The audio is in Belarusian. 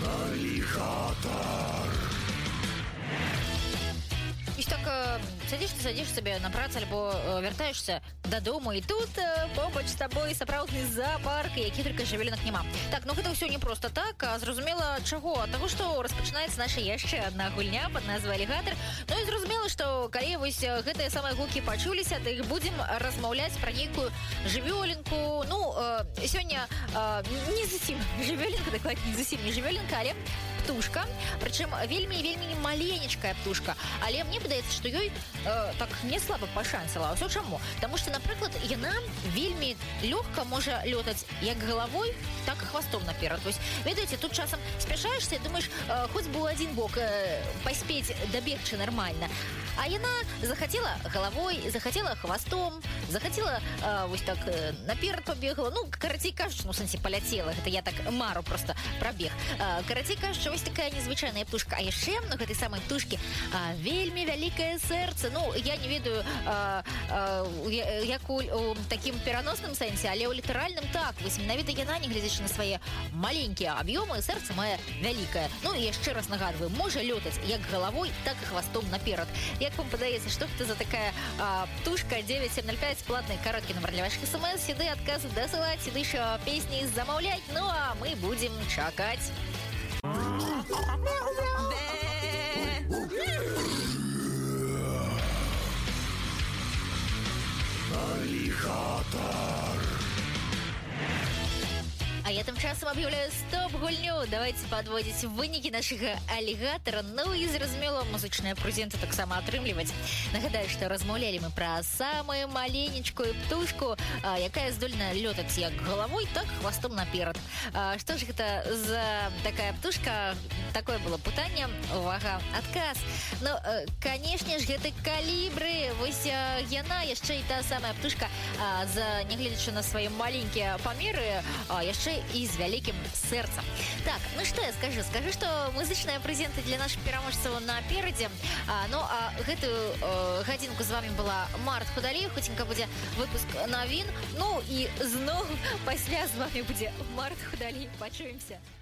Алігатар. І так садишь себе на працу альбо вяртаешься дадому, і тут побач з табой сапраўдны зоопарк, які толькі жывёлінак няма. Так, ну гэта ўсё не просто так, а зразумела чаго? Таго, што распачынаецца наша яшчэ адна гульня пад назвай Алігатар. Ну і зразумела, што калі вось гэтыя самыя гукі пачуліся, то іх будзем размаўляць пра нейкую жывёлінку. Ну, сёння не зусім жывёлінка, дакладней, не зусім не жывёлінка, але птушка, прычым вельмі маленечкая птушка, але мне падаецца, што ёй так не слаба пашанцала. А ўсё чаму? Таму што, напрыклад, яна вельмі лёгка можа лётаць як галавой, так і хвастом наперад. Вось, ведаеце, тут часам спяшаешся і думаеш, хоць бы ў адзін бок паспець дабегчы нармальна. А яна захацела галавой, захацела хвастом, захацела вось так наперад пабегла. Ну, карацей кажучы, ну, в сэнсе паляцела. Гэта я так мару просто пробег. Карацей кажучы, вось такая незвычайная птушка. А яшчэ у гэтай самай птушкі вельмі вялікае сэрца. Ну, я не ведаю, як у такім пераносным сэнсе, але ў літаральным так. Вось менавіта яна, не глядзячы на свае маленькія аб'ёмы, сэрца мае вялікае. Ну, і яшчэ раз нагадваю, можа лётаць як галавой, так і хвастом наперад. Як вам падаецца, што гэта за такая птушка? 9705, платны кароткі нумар для вашых смс, сюды адказы дасылаць, сюды ж песні замаўляць. Ну, а мы будзем чакаць. Алігатар. А я тым часам аб'яўляю стоп-гульню. Давайте падводзіць вынікі нашага алігатара. Ну і зразумела, музычныя прэзенты таксама атрымліваць. Нагадаю, што размаўлялі мы пра самую маленечкую птушку, якая здольна лётаць як галавой, так хвастом наперад. Што ж гэта за такая птушка? Такое было пытанне. Увага, адказ. Ну, канешне ж, гэта калібры. Вось яна яшчэ і та самая птушка, нягледзячы на свае маленькія памеры, яшчэ і з вялікім сэрцам. Так, ну што я скажу? Скажу, што музычныя прэзенты для нашых пераможцаў наперадзе. Ну, а гэтую гадзінку з вами была Март Худалей. Хуценька будзе выпуск навін. Ну, і зноў пасля з вами будзе Март Худалей. Пачуемся.